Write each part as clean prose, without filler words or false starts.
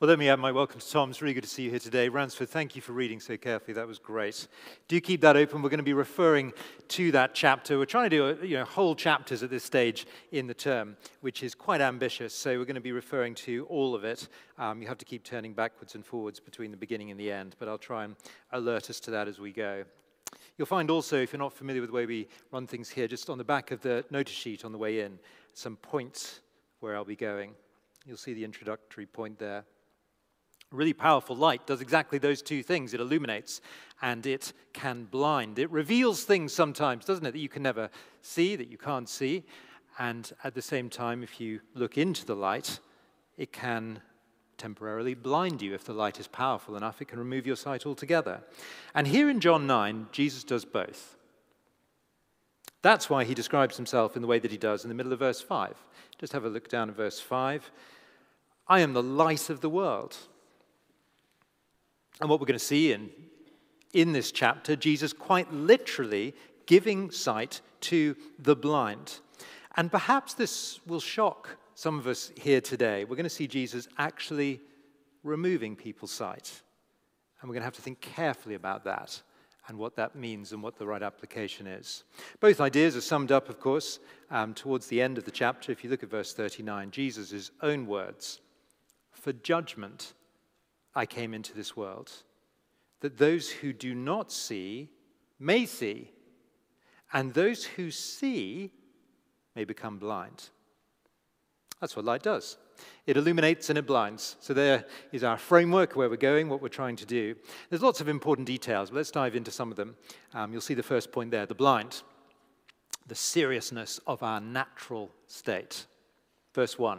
Well, let me add my welcome to Tom. It's really good to see you here today. Ransford, thank you for reading so carefully. That was great. Do keep that open. We're going to be referring to that chapter. We're trying to do whole chapters at this stage in the term, which is quite ambitious. So we're going to be referring to all of it. You have to keep turning backwards and forwards between the beginning and the end, but I'll try and alert us to that as we go. You'll find also, if you're not familiar with the way we run things here, just on the back of the notice sheet on the way in, some points where I'll be going. You'll see the introductory point there. A really powerful light does exactly those two things. It illuminates and it can blind. It reveals things sometimes, doesn't it, that you can never see, that you can't see. And at the same time, if you look into the light, it can temporarily blind you. If the light is powerful enough, it can remove your sight altogether. And here in John 9, Jesus does both. That's why he describes himself in the way that he does in the middle of verse 5. Just have a look down at verse 5. I am the light of the world. And what we're going to see in this chapter, Jesus quite literally giving sight to the blind. And perhaps this will shock some of us here today. We're going to see Jesus actually removing people's sight. And we're going to have to think carefully about that and what that means and what the right application is. Both ideas are summed up, of course, towards the end of the chapter. If you look at verse 39, Jesus' own words, "For judgment I came into this world, that those who do not see may see, and those who see may become blind." That's what light does. It illuminates and it blinds. So there is our framework, where we're going, what we're trying to do. There's lots of important details, but let's dive into some of them. You'll see the first point there, the blind, the seriousness of our natural state. Verse 1.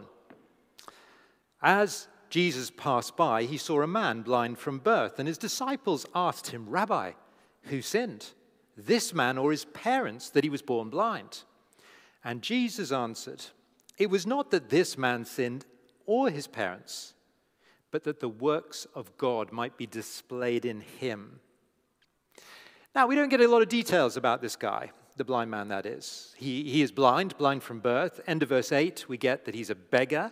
As Jesus passed by, he saw a man blind from birth, and his disciples asked him, "Rabbi, who sinned, this man or his parents, that he was born blind?" And Jesus answered, "It was not that this man sinned or his parents, but that the works of God might be displayed in him." Now, we don't get a lot of details about this guy, the blind man that is. He is blind from birth. End of verse 8, we get that he's a beggar.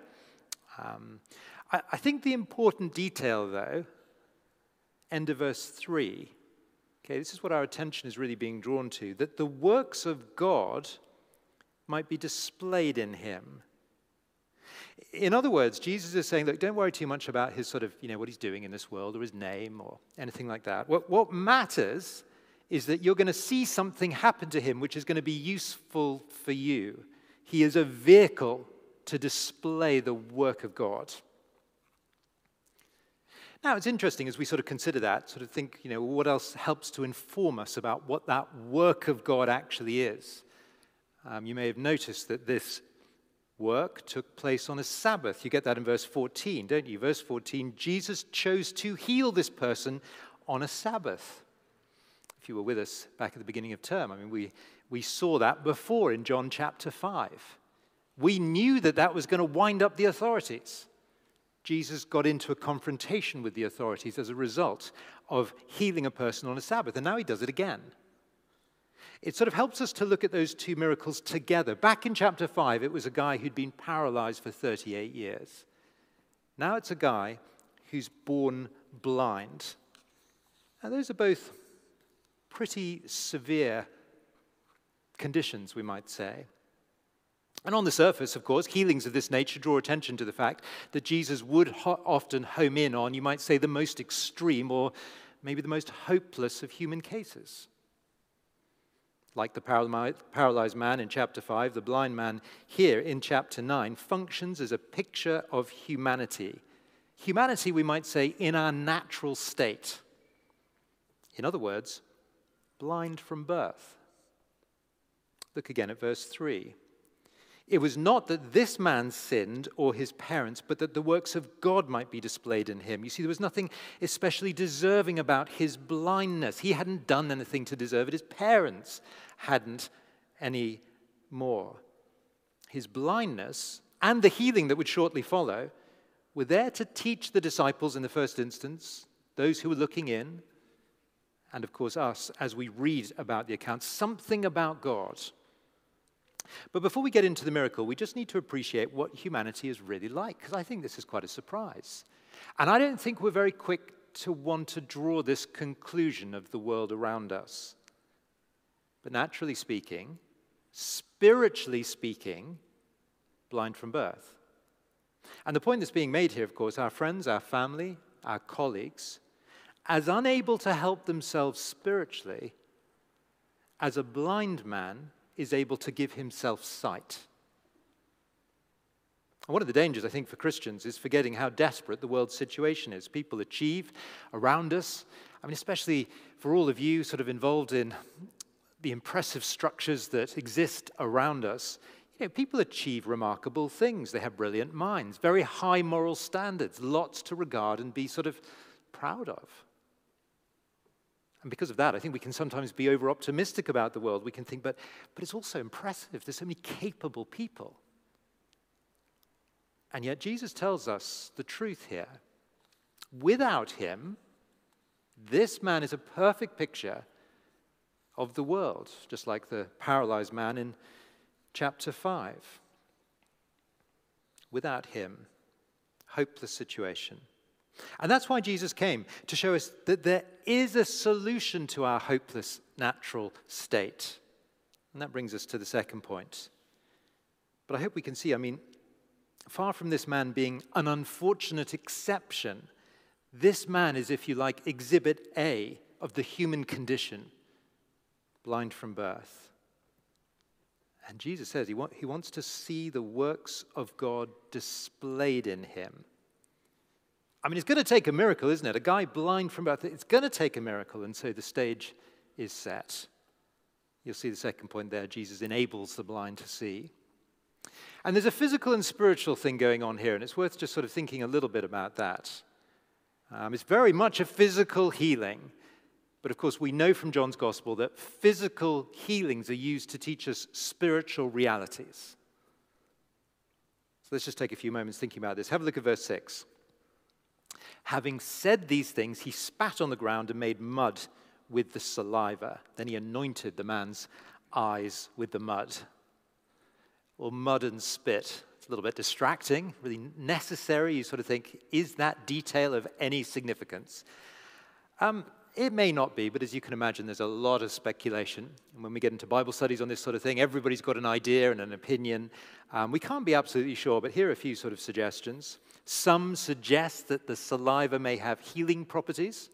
I think the important detail, though, end of verse 3, okay, this is what our attention is really being drawn to, that the works of God might be displayed in him. In other words, Jesus is saying, look, don't worry too much about his what he's doing in this world or his name or anything like that. What matters is that you're going to see something happen to him which is going to be useful for you. He is a vehicle to display the work of God. Now, it's interesting as we sort of consider that, sort of think, what else helps to inform us about what that work of God actually is. You may have noticed that this work took place on a Sabbath. You get that in verse 14, don't you? Verse 14, Jesus chose to heal this person on a Sabbath. If you were with us back at the beginning of term, we saw that before in John chapter 5. We knew that was going to wind up the authorities. Jesus got into a confrontation with the authorities as a result of healing a person on a Sabbath, and now he does it again. It sort of helps us to look at those two miracles together. Back in chapter 5, it was a guy who'd been paralyzed for 38 years. Now it's a guy who's born blind. Now those are both pretty severe conditions, we might say. And on the surface, of course, healings of this nature draw attention to the fact that Jesus would often home in on, you might say, the most extreme or maybe the most hopeless of human cases. Like the paralyzed man in chapter 5, the blind man here in chapter 9 functions as a picture of humanity. Humanity, we might say, in our natural state. In other words, blind from birth. Look again at verse 3. It was not that this man sinned or his parents, but that the works of God might be displayed in him. You see, there was nothing especially deserving about his blindness. He hadn't done anything to deserve it. His parents hadn't any more. His blindness and the healing that would shortly follow were there to teach the disciples in the first instance, those who were looking in, and of course us, as we read about the account, something about God. But before we get into the miracle, we just need to appreciate what humanity is really like, because I think this is quite a surprise. And I don't think we're very quick to want to draw this conclusion of the world around us. But naturally speaking, spiritually speaking, blind from birth. And the point that's being made here, of course, our friends, our family, our colleagues, as unable to help themselves spiritually, as a blind man is able to give himself sight. And one of the dangers, I think, for Christians is forgetting how desperate the world's situation is. People achieve around us, I mean, especially for all of you sort of involved in the impressive structures that exist around us. You know, people achieve remarkable things. They have brilliant minds, very high moral standards, lots to regard and be sort of proud of. And because of that, I think we can sometimes be over-optimistic about the world. We can think, but it's also impressive. There's so many capable people. And yet Jesus tells us the truth here. Without him, this man is a perfect picture of the world, just like the paralyzed man in chapter 5. Without him, hopeless situation. And that's why Jesus came, to show us that there is a solution to our hopeless natural state. And that brings us to the second point. But I hope we can see, I mean, far from this man being an unfortunate exception, this man is, if you like, exhibit A of the human condition, blind from birth. And Jesus says he wants to see the works of God displayed in him. I mean, it's going to take a miracle, isn't it? A guy blind from birth, it's going to take a miracle, and so the stage is set. You'll see the second point there. Jesus enables the blind to see. And there's a physical and spiritual thing going on here, and it's worth just sort of thinking a little bit about that. It's very much a physical healing, but of course we know from John's Gospel that physical healings are used to teach us spiritual realities. So let's just take a few moments thinking about this. Have a look at verse 6. Having said these things, he spat on the ground and made mud with the saliva. Then he anointed the man's eyes with the mud. Or mud and spit. It's a little bit distracting, really necessary. You sort of think, is that detail of any significance? It may not be, but as you can imagine, there's a lot of speculation. And when we get into Bible studies on this sort of thing, everybody's got an idea and an opinion. We can't be absolutely sure, but here are a few sort of suggestions. Some suggest that the saliva may have healing properties.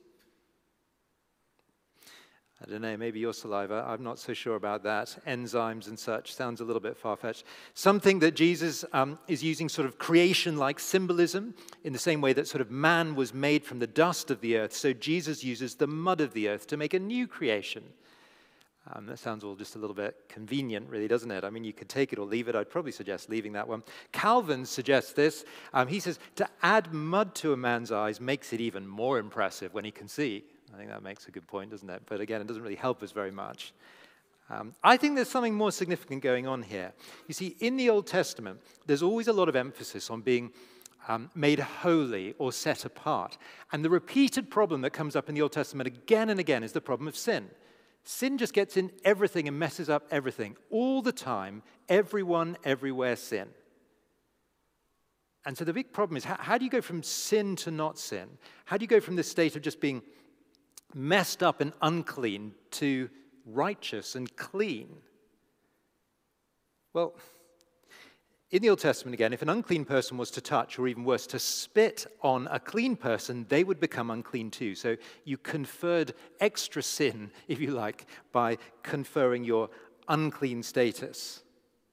I don't know, maybe your saliva, I'm not so sure about that. Enzymes and such, sounds a little bit far-fetched. Some think that Jesus is using sort of creation-like symbolism in the same way that sort of man was made from the dust of the earth, so Jesus uses the mud of the earth to make a new creation. That sounds all just a little bit convenient, really, doesn't it? I mean, you could take it or leave it. I'd probably suggest leaving that one. Calvin suggests this. He says, to add mud to a man's eyes makes it even more impressive when he can see. I think that makes a good point, doesn't it? But again, it doesn't really help us very much. I think there's something more significant going on here. You see, in the Old Testament, there's always a lot of emphasis on being made holy or set apart. And the repeated problem that comes up in the Old Testament again and again is the problem of sin. Sin just gets in everything and messes up everything. All the time, everyone, everywhere, sin. And so the big problem is, how do you go from sin to not sin? How do you go from this state of just being messed up and unclean to righteous and clean? Well, in the Old Testament, again, if an unclean person was to touch, or even worse, to spit on a clean person, they would become unclean too. So you conferred extra sin, if you like, by conferring your unclean status.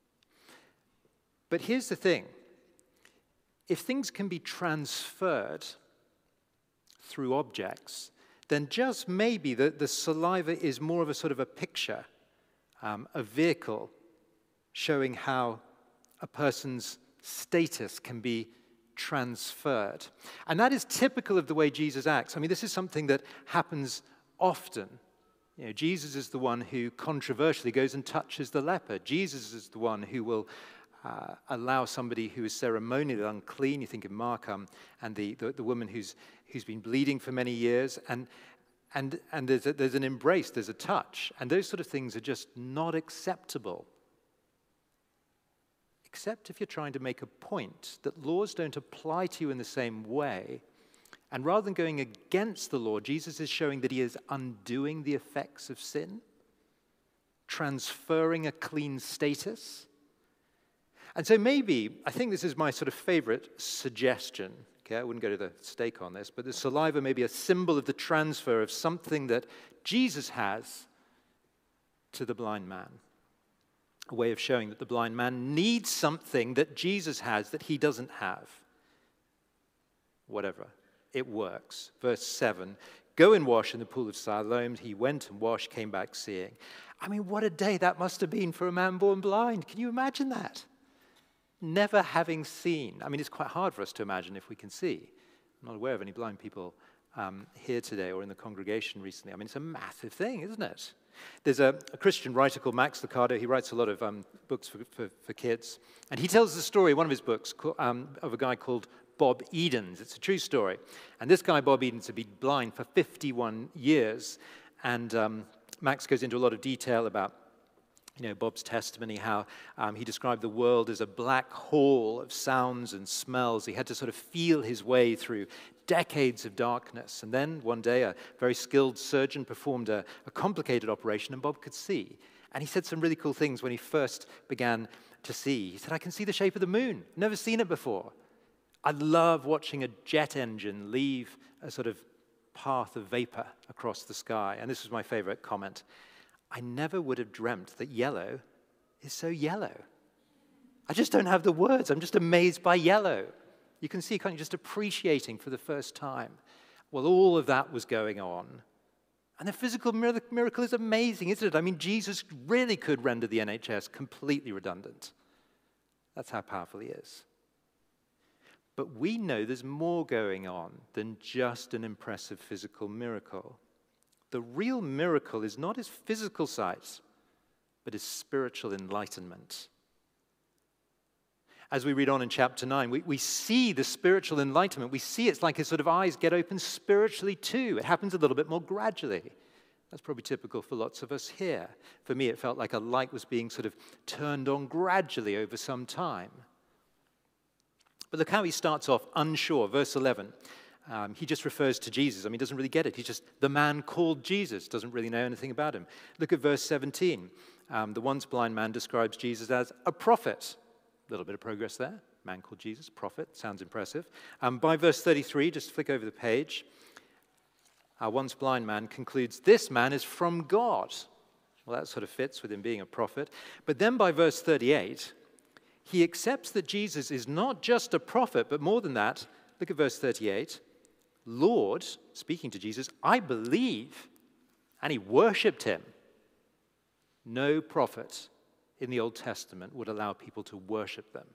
But here's the thing. If things can be transferred through objects, then just maybe the saliva is more of a sort of a picture, a vehicle showing how a person's status can be transferred. And that is typical of the way Jesus acts. I mean, this is something that happens often. You know, Jesus is the one who controversially goes and touches the leper. Jesus is the one who will allow somebody who is ceremonially unclean. You think of Mark and the woman who's been bleeding for many years. And there's an embrace, there's a touch. And those sort of things are just not acceptable. except if you're trying to make a point that laws don't apply to you in the same way. And rather than going against the law, Jesus is showing that he is undoing the effects of sin, transferring a clean status. And so maybe, I think this is my sort of favorite suggestion. Okay, I wouldn't go to the stake on this, but the saliva may be a symbol of the transfer of something that Jesus has to the blind man. A way of showing that the blind man needs something that Jesus has that he doesn't have. Whatever. It works. Verse 7, go and wash in the pool of Siloam. He went and washed, came back seeing. I mean, what a day that must have been for a man born blind. Can you imagine that? Never having seen. I mean, it's quite hard for us to imagine if we can see. I'm not aware of any blind people here today or in the congregation recently. I mean, it's a massive thing, isn't it? There's a Christian writer called Max Lucado. He writes a lot of books for kids. And he tells the story, one of his books, of a guy called Bob Edens. It's a true story. And this guy, Bob Edens, had been blind for 51 years. And Max goes into a lot of detail about Bob's testimony, how he described the world as a black hole of sounds and smells. He had to sort of feel his way through decades of darkness. And then one day, a very skilled surgeon performed a complicated operation, and Bob could see. And he said some really cool things when he first began to see. He said, I can see the shape of the moon. Never seen it before. I love watching a jet engine leave a sort of path of vapor across the sky. And this was my favorite comment. I never would have dreamt that yellow is so yellow. I just don't have the words. I'm just amazed by yellow. You can see, can't you, just appreciating for the first time. Well, all of that was going on. And the physical miracle is amazing, isn't it? I mean, Jesus really could render the NHS completely redundant. That's how powerful he is. But we know there's more going on than just an impressive physical miracle. The real miracle is not his physical sight, but his spiritual enlightenment. As we read on in chapter 9, we see the spiritual enlightenment. We see it's like his sort of eyes get open spiritually too. It happens a little bit more gradually. That's probably typical for lots of us here. For me, it felt like a light was being sort of turned on gradually over some time. But look how he starts off unsure. Verse 11. He just refers to Jesus. I mean, he doesn't really get it. He's just the man called Jesus, doesn't really know anything about him. Look at verse 17. The once blind man describes Jesus as a prophet. A little bit of progress there. Man called Jesus, prophet. Sounds impressive. By verse 33, just flick over the page, our once blind man concludes, this man is from God. Well, that sort of fits with him being a prophet. But then by verse 38, he accepts that Jesus is not just a prophet, but more than that. Look at verse 38. Lord, speaking to Jesus, I believe. And he worshipped him. No prophet in the Old Testament would allow people to worship them.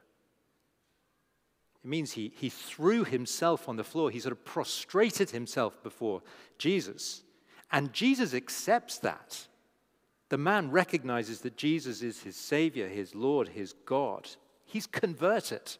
It means he threw himself on the floor. He sort of prostrated himself before Jesus. And Jesus accepts that. The man recognizes that Jesus is his Savior, his Lord, his God. He's converted.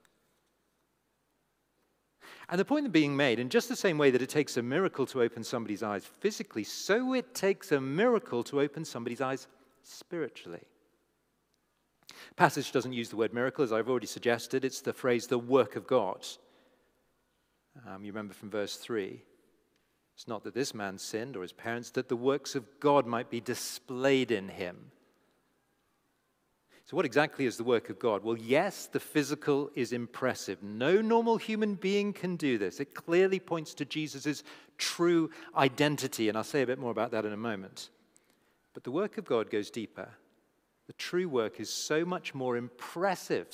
And the point being made, in just the same way that it takes a miracle to open somebody's eyes physically, so it takes a miracle to open somebody's eyes spiritually. The passage doesn't use the word miracle, as I've already suggested. It's the phrase, the work of God. You remember from verse 3. It's not that this man sinned or his parents, that the works of God might be displayed in him. So what exactly is the work of God? Well, yes, the physical is impressive. No normal human being can do this. It clearly points to Jesus' true identity, and I'll say a bit more about that in a moment. But the work of God goes deeper. The true work is so much more impressive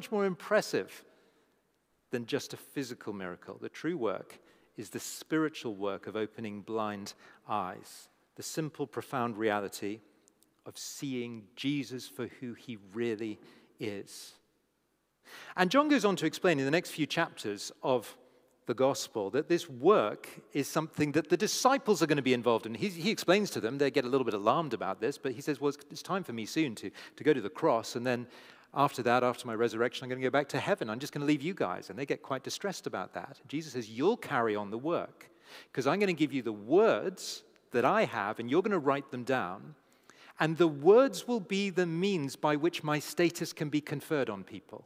than just a physical miracle. The true work is the spiritual work of opening blind eyes, the simple, profound reality of seeing Jesus for who he really is. And John goes on to explain in the next few chapters of the gospel that this work is something that the disciples are going to be involved in. He explains to them, they get a little bit alarmed about this, but he says, well, it's time for me soon to go to the cross, and then after that, after my resurrection, I'm going to go back to heaven. I'm just going to leave you guys. And they get quite distressed about that. Jesus says, you'll carry on the work, because I'm going to give you the words that I have, and you're going to write them down. and the words will be the means by which my status can be conferred on people.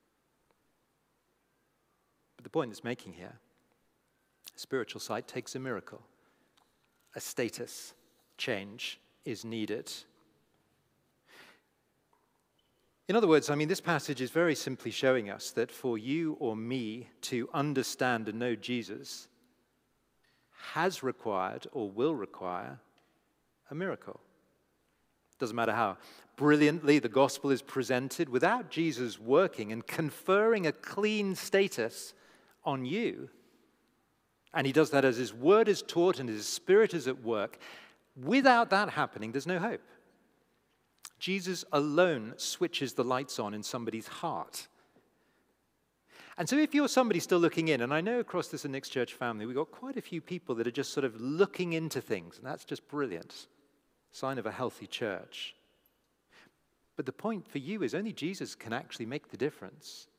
But the point it's making here, spiritual sight takes a miracle. A status change is needed. In other words, this passage is very simply showing us that for you or me to understand and know Jesus has required or will require a miracle. Doesn't matter how brilliantly the gospel is presented, without Jesus working and conferring a clean status on you, and he does that as his word is taught and his spirit is at work, without that happening, there's no hope. Jesus alone switches the lights on in somebody's heart. And so if you're somebody still looking in, and I know across this Nix Church family, we've got quite a few people that are just sort of looking into things, and that's just brilliant. Sign of a healthy church. But the point for you is only Jesus can actually make the difference.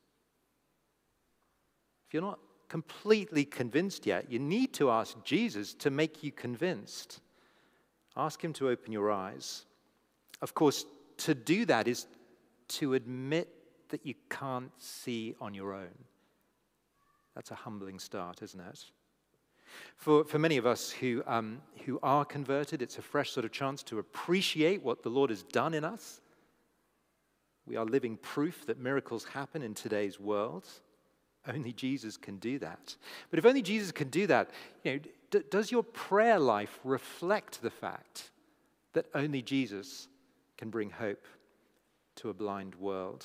If you're not completely convinced yet, you need to ask Jesus to make you convinced. Ask him to open your eyes. Of course, to do that is to admit that you can't see on your own. That's a humbling start, isn't it? For many of us who are converted, it's a fresh sort of chance to appreciate what the Lord has done in us. We are living proof that miracles happen in today's world. Only Jesus can do that. But if only Jesus can do that, does your prayer life reflect the fact that only Jesus can bring hope to a blind world?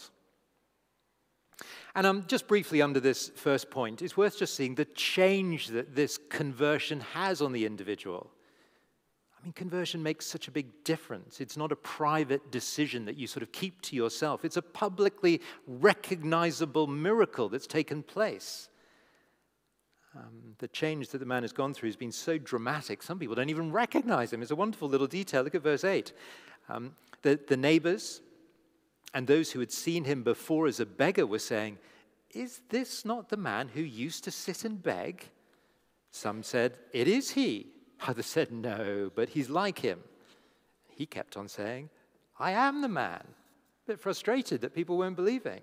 And just briefly under this first point, it's worth just seeing the change that this conversion has on the individual. Conversion makes such a big difference. It's not a private decision that you sort of keep to yourself. It's a publicly recognizable miracle that's taken place. The change that the man has gone through has been so dramatic, some people don't even recognize him. It's a wonderful little detail. Look at verse 8. The neighbors and those who had seen him before as a beggar were saying, "Is this not the man who used to sit and beg?" Some said, "It is he." Others said, "No, but he's like him." He kept on saying, "I am the man." A bit frustrated that people weren't believing.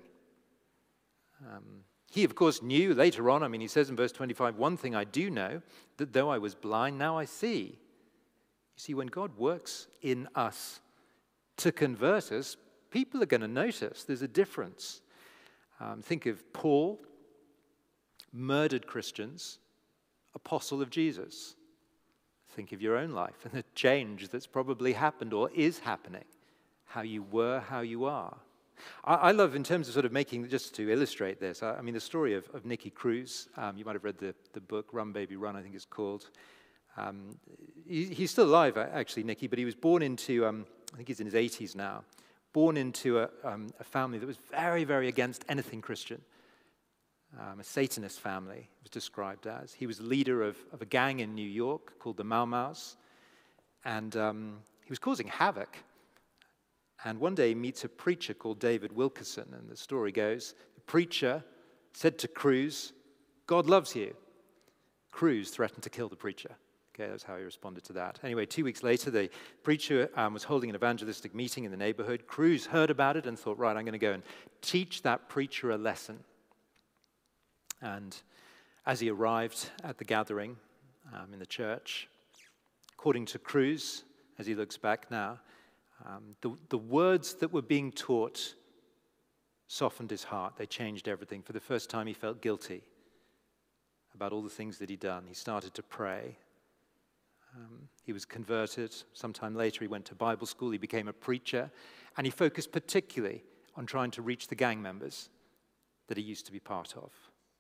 He, of course, knew later on, he says in verse 25, "One thing I do know, that though I was blind, now I see." You see, when God works in us to convert us, people are going to notice there's a difference. Think of Paul, murdered Christians, apostle of Jesus. Think of your own life and the change that's probably happened or is happening, how you were, how you are. I love, in terms of sort of making, just to illustrate this, the story of Nicky Cruz. You might have read the book, Run Baby Run, I think it's called. He's still alive, actually, Nicky, but he was born into, I think he's in his 80s now, born into a family that was very, very against anything Christian. A Satanist family, it was described as. He was the leader of a gang in New York called the Mau Mau's, and he was causing havoc. And one day he meets a preacher called David Wilkerson, and the story goes, the preacher said to Cruz, "God loves you." Cruz threatened to kill the preacher. Okay, that's how he responded to that. Anyway, 2 weeks later, the preacher was holding an evangelistic meeting in the neighborhood. Cruz heard about it and thought, right, I'm going to go and teach that preacher a lesson. And as he arrived at the gathering in the church, according to Cruz, as he looks back now, the words that were being taught softened his heart. They changed everything. For the first time, he felt guilty about all the things that he'd done. He started to pray. He was converted. Sometime later, he went to Bible school. He became a preacher. And he focused particularly on trying to reach the gang members that he used to be part of.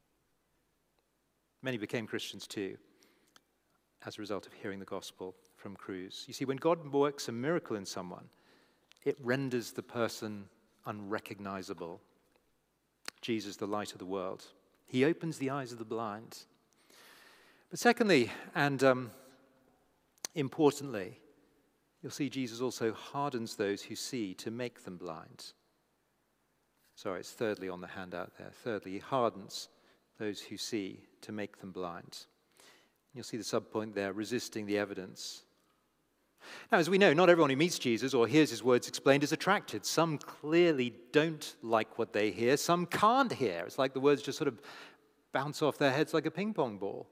Many became Christians too, as a result of hearing the gospel from Cruz. You see, when God works a miracle in someone, it renders the person unrecognizable. Jesus, the light of the world. He opens the eyes of the blind. But secondly, and importantly, you'll see Jesus also hardens those who see to make them blind. Sorry, it's thirdly on the handout there. Thirdly, he hardens those who see to make them blind. You'll see the subpoint there, resisting the evidence Now, as we know, not everyone who meets Jesus or hears his words explained is attracted. Some clearly don't like what they hear. Some can't hear. It's like the words just sort of bounce off their heads like a ping pong ball.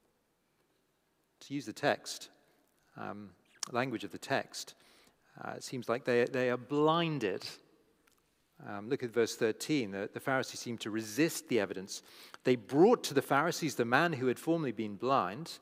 To use the text, language of the text, it seems like they are blinded. Look at verse 13. The Pharisees seem to resist the evidence. They brought to the Pharisees the man who had formerly been blind.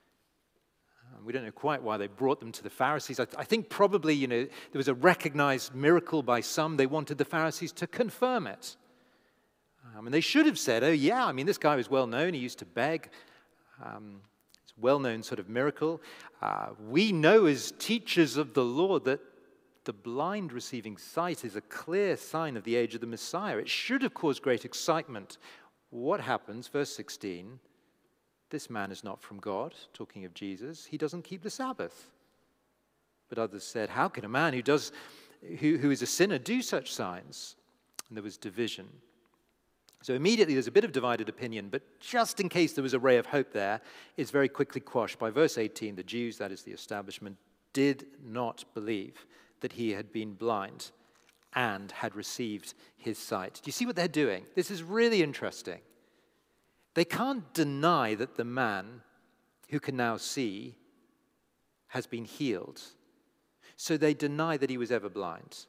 We don't know quite why they brought them to the Pharisees. I think probably, there was a recognized miracle by some. They wanted the Pharisees to confirm it. And they should have said, oh yeah, this guy was well known. He used to beg. It's a well-known sort of miracle. We know as teachers of the law that the blind receiving sight is a clear sign of the age of the Messiah. It should have caused great excitement. What happens? Verse 16. This man is not from God, talking of Jesus. He doesn't keep the Sabbath. But others said, how can a man who is a sinner do such signs? And there was division. So immediately there's a bit of divided opinion, but just in case there was a ray of hope there, it's very quickly quashed. By verse 18, the Jews, that is the establishment, did not believe that he had been blind and had received his sight. Do you see what they're doing? This is really interesting. They can't deny that the man who can now see has been healed. So they deny that he was ever blind.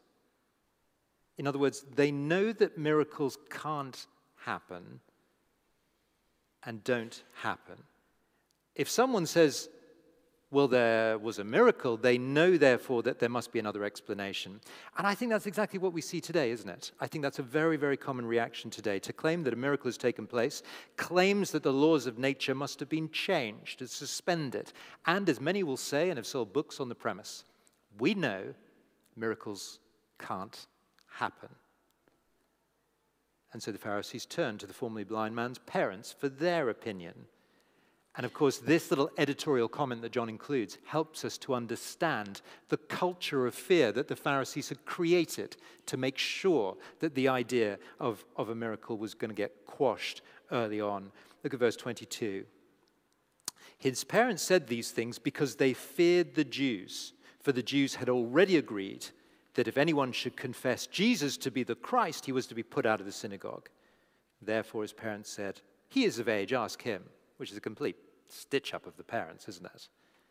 In other words, they know that miracles can't happen and don't happen. If someone says, well, there was a miracle, they know, therefore, that there must be another explanation. And I think that's exactly what we see today, isn't it? I think that's a very, very common reaction today. To claim that a miracle has taken place claims that the laws of nature must have been changed and suspended. And as many will say and have sold books on the premise, we know miracles can't happen. And so the Pharisees turned to the formerly blind man's parents for their opinion. And of course, this little editorial comment that John includes helps us to understand the culture of fear that the Pharisees had created to make sure that the idea of a miracle was going to get quashed early on. Look at verse 22. His parents said these things because they feared the Jews, for the Jews had already agreed that if anyone should confess Jesus to be the Christ, he was to be put out of the synagogue. Therefore, his parents said, he is of age, ask him. Which is a complete stitch-up of the parents, isn't it?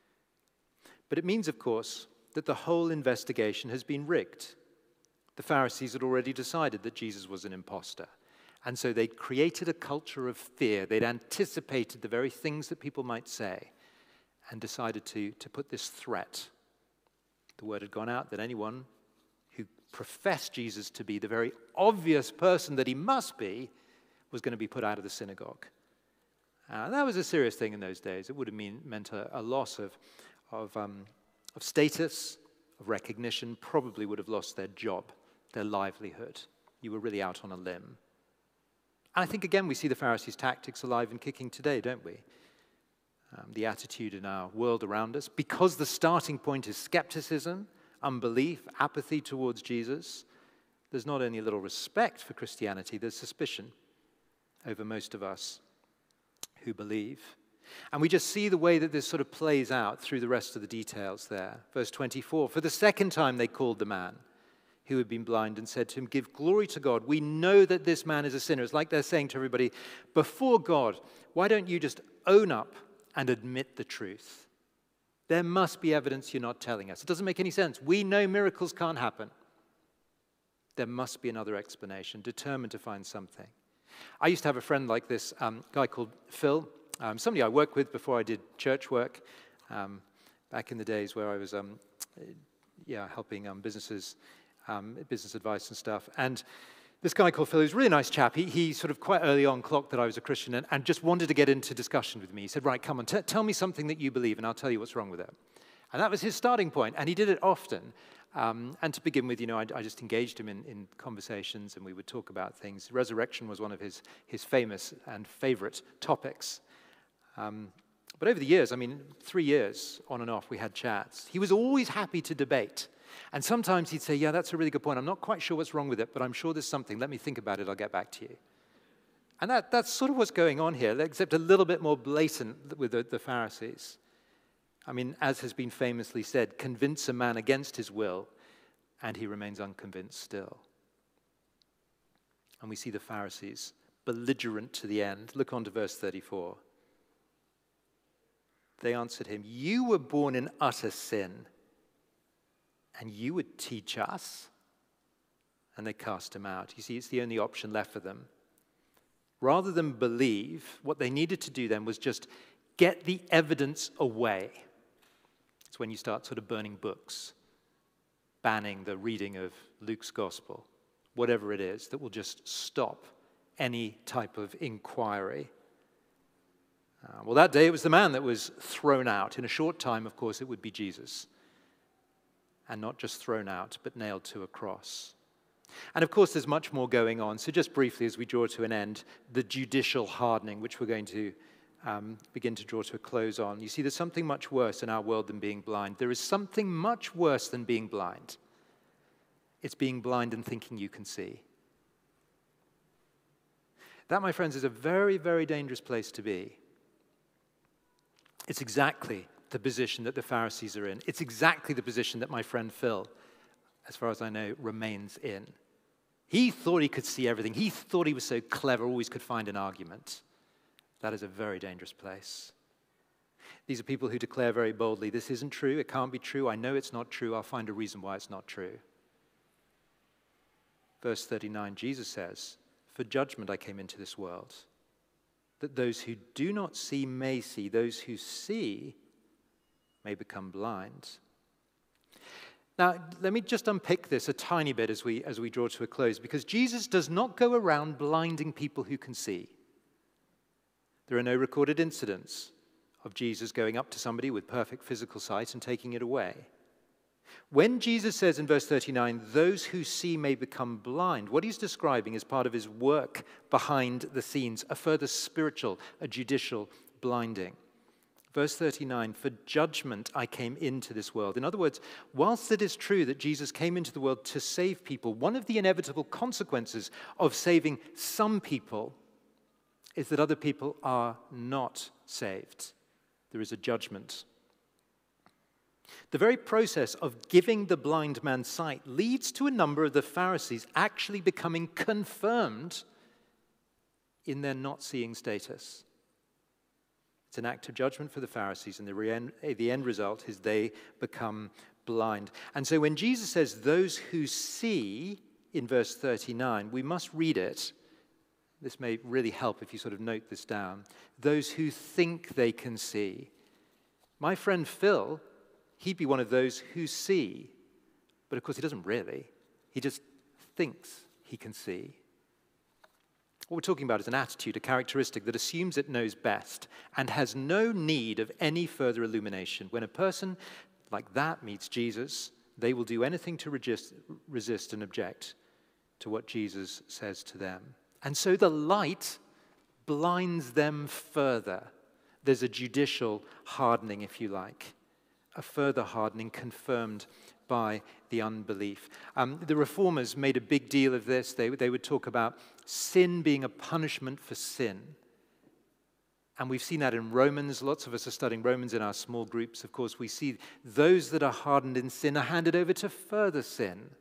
But it means, of course, that the whole investigation has been rigged. The Pharisees had already decided that Jesus was an imposter. And so they created a culture of fear. They'd anticipated the very things that people might say and decided to put this threat. The word had gone out that anyone who professed Jesus to be the very obvious person that he must be was going to be put out of the synagogue. That was a serious thing in those days. It would have meant a loss of status, of recognition, probably would have lost their job, their livelihood. You were really out on a limb. And I think, again, we see the Pharisees' tactics alive and kicking today, don't we? The attitude in our world around us. Because the starting point is skepticism, unbelief, apathy towards Jesus, there's not only a little respect for Christianity, there's suspicion over most of us who believe. And we just see the way that this sort of plays out through the rest of the details there. Verse 24, for the second time they called the man who had been blind and said to him, give glory to God. We know that this man is a sinner. It's like they're saying to everybody, before God, why don't you just own up and admit the truth? There must be evidence you're not telling us. It doesn't make any sense. We know miracles can't happen. There must be another explanation, determined to find something. I used to have a friend like this, guy called Phil, somebody I worked with before I did church work, back in the days where I was helping businesses, business advice and stuff. And this guy called Phil, he was a really nice chap. He sort of quite early on clocked that I was a Christian and just wanted to get into discussion with me. He said, right, come on, tell me something that you believe and I'll tell you what's wrong with it. And that was his starting point, and he did it often. And to begin with, I just engaged him in conversations, and we would talk about things. Resurrection was one of his famous and favorite topics. But over the years, 3 years on and off, we had chats. He was always happy to debate. And sometimes he'd say, yeah, that's a really good point. I'm not quite sure what's wrong with it, but I'm sure there's something. Let me think about it. I'll get back to you. And that's sort of what's going on here, except a little bit more blatant with the Pharisees. I mean, as has been famously said, convince a man against his will, and he remains unconvinced still. And we see the Pharisees belligerent to the end. Look on to verse 34. They answered him, "You were born in utter sin, and you would teach us?" And they cast him out. You see, it's the only option left for them. Rather than believe, what they needed to do then was just get the evidence away. It's when you start sort of burning books, banning the reading of Luke's gospel, whatever it is, that will just stop any type of inquiry. Well, that day it was the man that was thrown out. In a short time, of course, it would be Jesus. And not just thrown out, but nailed to a cross. And of course, there's much more going on. So just briefly, as we draw to an end, the judicial hardening, which we're going to begin to draw to a close on. You see, there's something much worse in our world than being blind. There is something much worse than being blind. It's being blind and thinking you can see. That, my friends, is a very, very dangerous place to be. It's exactly the position that the Pharisees are in. It's exactly the position that my friend Phil, as far as I know, remains in. He thought he could see everything. He thought he was so clever, always could find an argument. That is a very dangerous place. These are people who declare very boldly, this isn't true, it can't be true, I know it's not true, I'll find a reason why it's not true. Verse 39, Jesus says, "For judgment I came into this world, that those who do not see may see, those who see may become blind." Now, let me just unpick this a tiny bit as we draw to a close, because Jesus does not go around blinding people who can see. There are no recorded incidents of Jesus going up to somebody with perfect physical sight and taking it away. When Jesus says in verse 39, "Those who see may become blind," what he's describing is part of his work behind the scenes, a further spiritual, a judicial blinding. Verse 39, "For judgment I came into this world." In other words, whilst it is true that Jesus came into the world to save people, one of the inevitable consequences of saving some people is that other people are not saved. There is a judgment. The very process of giving the blind man sight leads to a number of the Pharisees actually becoming confirmed in their not seeing status. It's an act of judgment for the Pharisees, and the end result is they become blind. And so when Jesus says, "Those who see," in verse 39, we must read it. This may really help if you sort of note this down. Those who think they can see. My friend Phil, he'd be one of those who see. But of course, he doesn't really. He just thinks he can see. What we're talking about is an attitude, a characteristic that assumes it knows best and has no need of any further illumination. When a person like that meets Jesus, they will do anything to resist and object to what Jesus says to them. And so the light blinds them further. There's a judicial hardening, if you like, a further hardening confirmed by the unbelief. The Reformers made a big deal of this. They would talk about sin being a punishment for sin. And we've seen that in Romans. Lots of us are studying Romans in our small groups. Of course, we see those that are hardened in sin are handed over to further sin.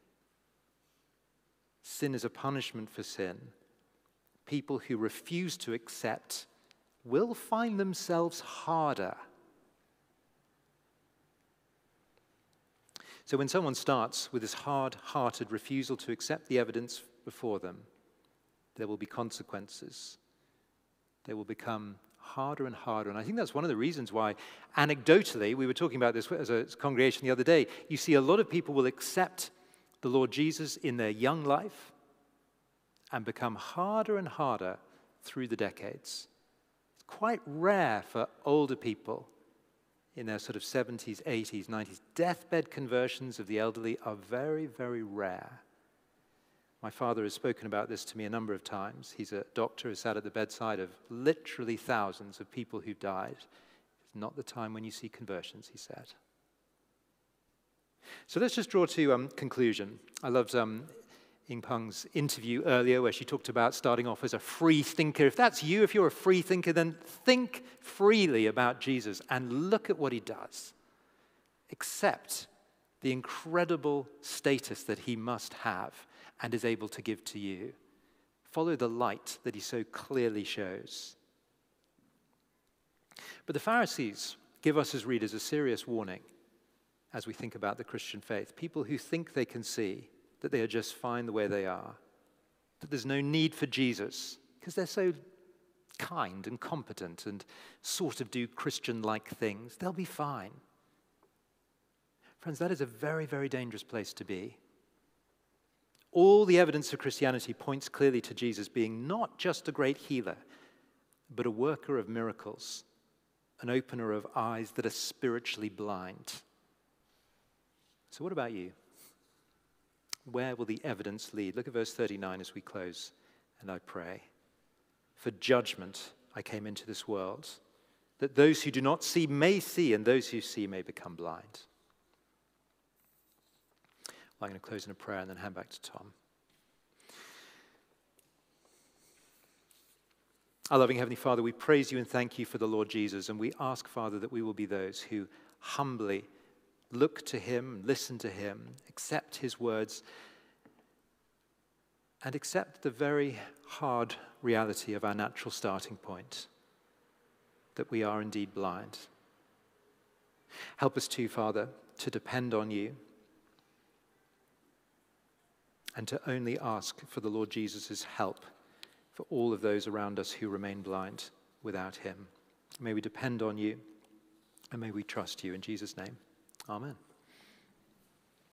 Sin is a punishment for sin. People who refuse to accept will find themselves harder. So when someone starts with this hard-hearted refusal to accept the evidence before them, there will be consequences. They will become harder and harder. And I think that's one of the reasons why, anecdotally, we were talking about this as a congregation the other day, you see a lot of people will accept the Lord Jesus in their young life and become harder and harder through the decades. It's quite rare for older people in their sort of 70s, 80s, 90s. Deathbed conversions of the elderly are very, very rare. My father has spoken about this to me a number of times. He's a doctor who sat at the bedside of literally thousands of people who've died. It's not the time when you see conversions, he said. So let's just draw to conclusion. I loved Peng's interview earlier where she talked about starting off as a free thinker. If that's you, if you're a free thinker, then think freely about Jesus and look at what he does. Accept the incredible status that he must have and is able to give to you. Follow the light that he so clearly shows. But the Pharisees give us as readers a serious warning as we think about the Christian faith. People who think they can see that they are just fine the way they are, that there's no need for Jesus because they're so kind and competent and sort of do Christian-like things. They'll be fine. Friends, that is a very, very dangerous place to be. All the evidence of Christianity points clearly to Jesus being not just a great healer, but a worker of miracles, an opener of eyes that are spiritually blind. So what about you? Where will the evidence lead? Look at verse 39 as we close, and I pray. For judgment I came into this world, that those who do not see may see, and those who see may become blind. Well, I'm going to close in a prayer and then hand back to Tom. Our loving Heavenly Father, we praise you and thank you for the Lord Jesus, and we ask, Father, that we will be those who humbly look to him, listen to him, accept his words, and accept the very hard reality of our natural starting point, that we are indeed blind. Help us too, Father, to depend on you and to only ask for the Lord Jesus' help for all of those around us who remain blind without him. May we depend on you and may we trust you in Jesus' name. Amen.